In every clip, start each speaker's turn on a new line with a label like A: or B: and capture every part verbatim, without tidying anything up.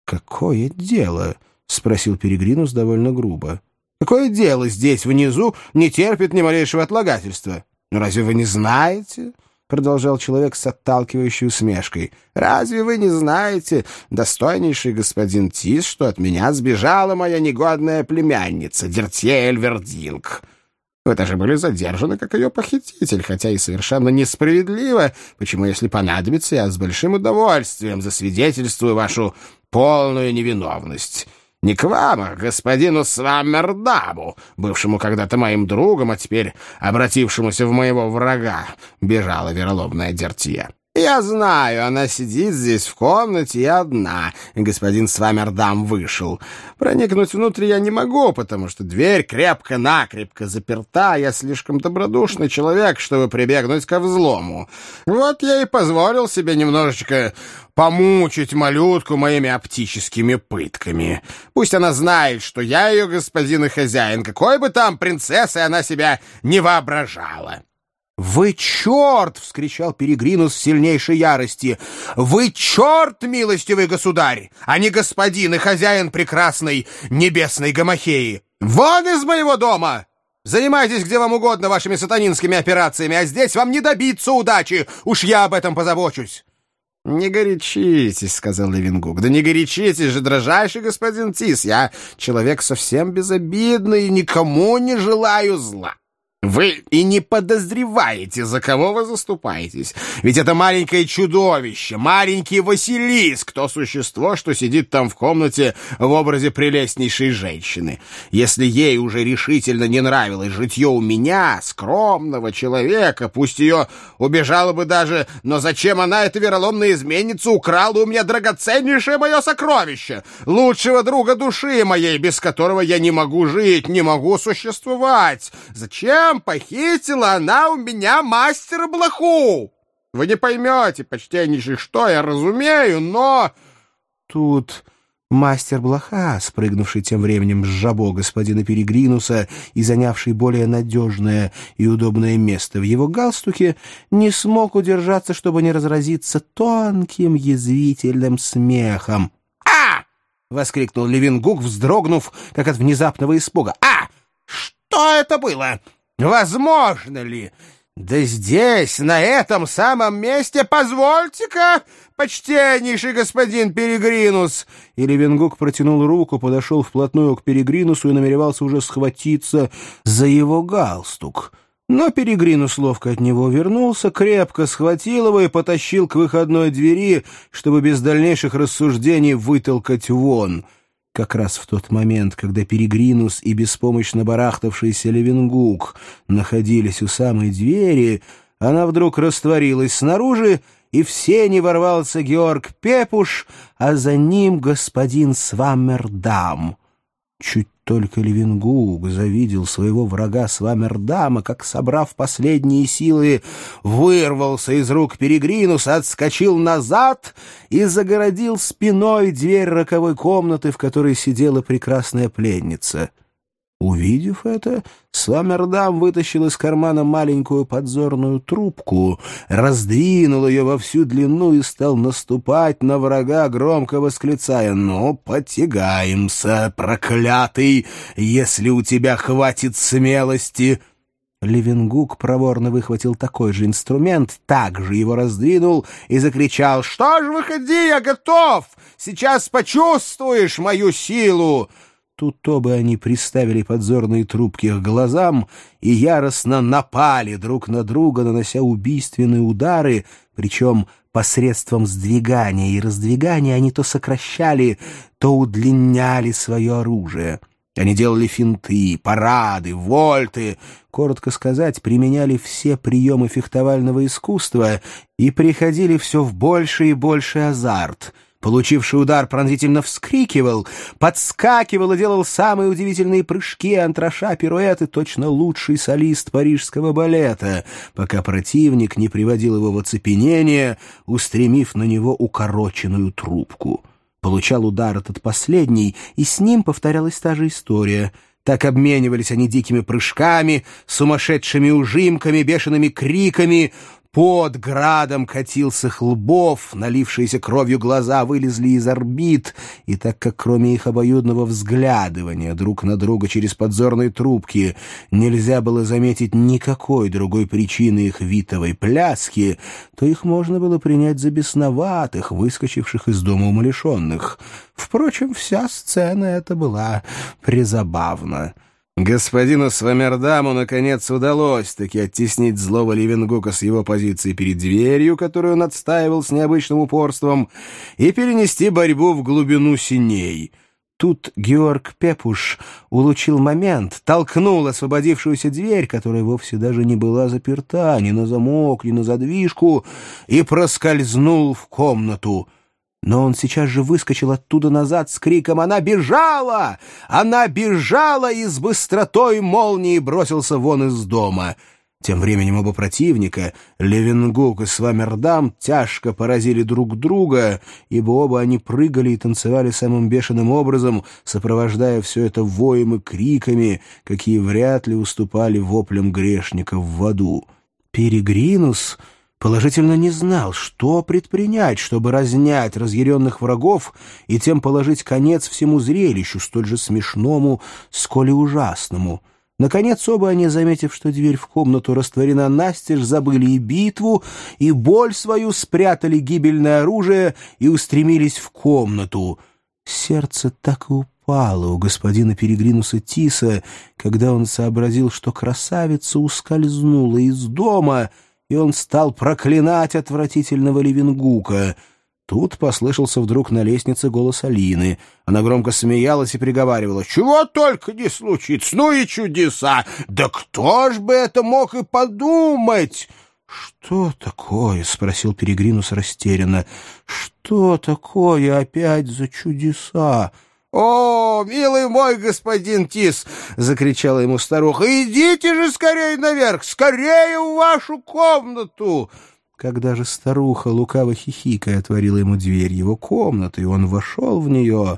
A: «Какое дело?» — спросил Перегринус довольно грубо. «Какое дело здесь, внизу, не терпит ни малейшего отлагательства? Ну, разве вы не знаете?» — продолжал человек с отталкивающей усмешкой. «Разве вы не знаете, достойнейший господин Тис, что от меня сбежала моя негодная племянница, Дертье Эльвердинг? Вы даже были задержаны как ее похититель, хотя и совершенно несправедливо, почему, если понадобится, я с большим удовольствием засвидетельствую вашу полную невиновность. Не к вам, а к господину Сваммердаму, бывшему когда-то моим другом, а теперь обратившемуся в моего врага, бежала вероломная Дертье. Я знаю, она сидит здесь в комнате и одна, и господин Сваммердам вышел. Проникнуть внутрь я не могу, потому что дверь крепко-накрепко заперта, я слишком добродушный человек, чтобы прибегнуть ко взлому. Вот я и позволил себе немножечко помучить малютку моими оптическими пытками. Пусть она знает, что я ее господин и хозяин, какой бы там принцессой она себя не воображала». «Вы черт!» — вскричал Перегринус в сильнейшей ярости. «Вы черт, милостивый государь, а не господин и хозяин прекрасной небесной Гомохеи! Вон из моего дома! Занимайтесь где вам угодно вашими сатанинскими операциями, а здесь вам не добиться удачи, уж я об этом позабочусь!» «Не горячитесь», — сказал Левингук. «Да не горячитесь же, дрожайший господин Тис, я человек совсем безобидный и никому не желаю зла. Вы и не подозреваете, за кого вы заступаетесь. Ведь это маленькое чудовище, маленький Василиск, то существо, что сидит там в комнате в образе прелестнейшей женщины. Если ей уже решительно не нравилось житье у меня, скромного человека, пусть ее убежала бы даже, но зачем она, эта вероломная изменница, украла у меня драгоценнейшее мое сокровище, лучшего друга души моей, без которого я не могу жить, не могу существовать? Зачем похитила она у меня мастера Блоху? Вы не поймете, почтеннейший, что я разумею, но...» Тут мастер Блоха, спрыгнувший тем временем с жабо господина Перегринуса и занявший более надежное и удобное место в его галстуке, не смог удержаться, чтобы не разразиться тонким язвительным смехом. «А!» — воскликнул Левингук, вздрогнув, как от внезапного испуга. «А! Что это было? Возможно ли? Да здесь, на этом самом месте, позвольте-ка, почтеннейший господин Перегринус!» И Левингук протянул руку, подошел вплотную к Перегринусу и намеревался уже схватиться за его галстук. Но Перегринус ловко от него вернулся, крепко схватил его и потащил к выходной двери, чтобы без дальнейших рассуждений вытолкать вон. Как раз в тот момент, когда Перегринус и беспомощно барахтавшийся Левингук находились у самой двери, она вдруг растворилась снаружи, и в сени ворвался Георг Пепуш, а за ним господин Сваммердам. Чуть только Левингук завидел своего врага Сваммердама, как, собрав последние силы, вырвался из рук Перегринуса, отскочил назад и загородил спиной дверь роковой комнаты, в которой сидела прекрасная пленница. Увидев это, Сваммердам вытащил из кармана маленькую подзорную трубку, раздвинул ее во всю длину и стал наступать на врага, громко восклицая: «Ну, потягаемся, проклятый, если у тебя хватит смелости!» Левингук проворно выхватил такой же инструмент, также его раздвинул и закричал: «Что ж, выходи, я готов! Сейчас почувствуешь мою силу!» Тут оба они приставили подзорные трубки к глазам и яростно напали друг на друга, нанося убийственные удары, причем посредством сдвигания и раздвигания они то сокращали, то удлиняли свое оружие. Они делали финты, парады, вольты, коротко сказать, применяли все приемы фехтовального искусства и приходили все в больший и больший азарт. Получивший удар пронзительно вскрикивал, подскакивал и делал самые удивительные прыжки, антраша, пируэты, точно лучший солист парижского балета, пока противник не приводил его в оцепенение, устремив на него укороченную трубку. Получал удар этот последний, и с ним повторялась та же история. Так обменивались они дикими прыжками, сумасшедшими ужимками, бешеными криками, Под градом катился с лбов, налившиеся кровью глаза вылезли из орбит, и так как кроме их обоюдного взглядывания друг на друга через подзорные трубки нельзя было заметить никакой другой причины их витовой пляски, то их можно было принять за бесноватых, выскочивших из дома умалишенных. Впрочем, вся сцена эта была призабавна. Господину Свамердаму, наконец, удалось таки оттеснить злого Левенгука с его позиции перед дверью, которую он отстаивал с необычным упорством, и перенести борьбу в глубину синей. Тут Георг Пепуш улучил момент, толкнул освободившуюся дверь, которая вовсе даже не была заперта ни на замок, ни на задвижку, и проскользнул в комнату. Но он сейчас же выскочил оттуда назад с криком «Она бежала! Она бежала!» и с быстротой молнии бросился вон из дома. Тем временем оба противника, Левенгук и Свамердам, тяжко поразили друг друга, ибо оба они прыгали и танцевали самым бешеным образом, сопровождая все это воем и криками, какие вряд ли уступали воплям грешников в аду. Перегринус положительно не знал, что предпринять, чтобы разнять разъяренных врагов и тем положить конец всему зрелищу, столь же смешному, сколь и ужасному. Наконец оба они, заметив, что дверь в комнату растворена настежь, забыли и битву, и боль свою, спрятали гибельное оружие и устремились в комнату. Сердце так и упало у господина Перегринуса Тиса, когда он сообразил, что красавица ускользнула из дома, и он стал проклинать отвратительного Левенгука. Тут послышался вдруг на лестнице голос Алины. Она громко смеялась и приговаривала: «Чего только не случится! Ну и чудеса! Да кто ж бы это мог и подумать!» «Что такое?» — спросил Перегринус растерянно. «Что такое опять за чудеса?» «О, милый мой господин Тис!» — закричала ему старуха. «Идите же скорее наверх! Скорее в вашу комнату!» Когда же старуха, лукаво хихикая, отворила ему дверь его комнаты, и он вошел в нее...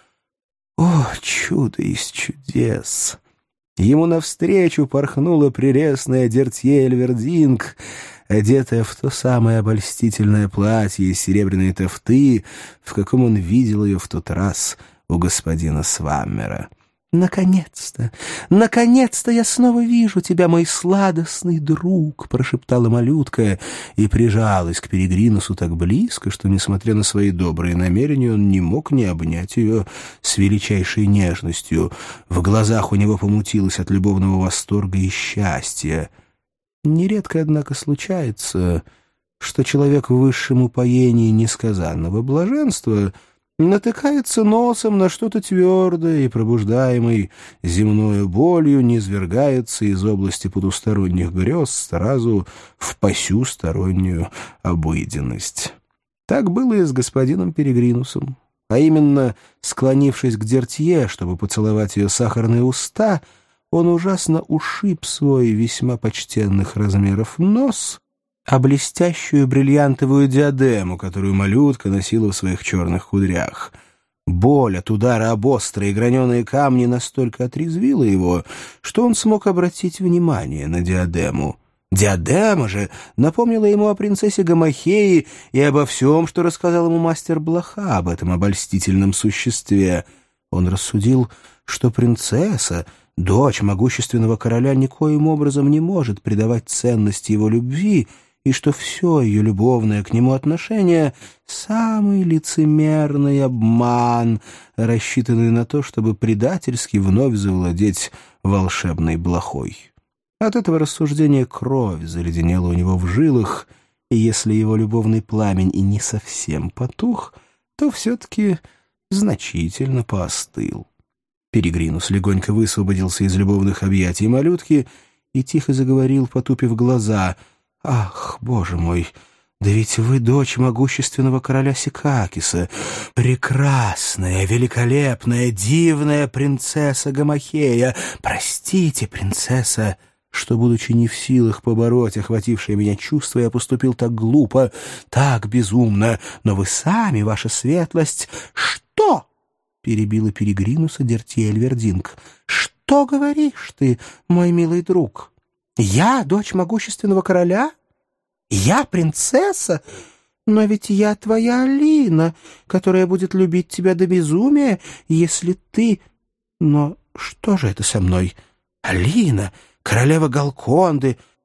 A: О, чудо из чудес! Ему навстречу порхнула прелестная Дертье Эльвердинг, одетая в то самое обольстительное платье из серебряной тафты, в каком он видел ее в тот раз у господина Сваммера. «Наконец-то! Наконец-то я снова вижу тебя, мой сладостный друг!» — прошептала малютка и прижалась к Перегринусу так близко, что, несмотря на свои добрые намерения, он не мог не обнять ее с величайшей нежностью. В глазах у него помутилось от любовного восторга и счастья. Нередко, однако, случается, что человек в высшем упоении несказанного блаженства натыкается носом на что-то твердое и, пробуждаемый земною болью, низвергается из области потусторонних грез сразу в посюстороннюю обыденность. Так было и с господином Перегринусом. А именно, склонившись к Дертье, чтобы поцеловать ее сахарные уста, он ужасно ушиб свой весьма почтенных размеров нос, а блестящую бриллиантовую диадему, которую малютка носила в своих черных кудрях. Боль от удара об острые граненые камни настолько отрезвила его, что он смог обратить внимание на диадему. Диадема же напомнила ему о принцессе Гамахеи и обо всем, что рассказал ему мастер Блоха об этом обольстительном существе. Он рассудил, что принцесса, дочь могущественного короля, никоим образом не может придавать ценности его любви, и что все ее любовное к нему отношение — самый лицемерный обман, рассчитанный на то, чтобы предательски вновь завладеть волшебной блохой. От этого рассуждения кровь заледенела у него в жилах, и если его любовный пламень и не совсем потух, то все-таки значительно поостыл. Перегринус легонько высвободился из любовных объятий малютки и тихо заговорил, потупив глаза: «Ах, боже мой, да ведь вы дочь могущественного короля Сикакиса, прекрасная, великолепная, дивная принцесса Гамахея. Простите, принцесса, что, будучи не в силах побороть охватившее меня чувство, я поступил так глупо, так безумно, но вы сами, ваша светлость...» «Что?» — перебила Перегринуса Дертье Эльвердинг. «Что говоришь ты, мой милый друг? Я дочь могущественного короля? Я принцесса? Но ведь я твоя Алина, которая будет любить тебя до безумия, если ты... Но что же это со мной? Алина, королева Галконды,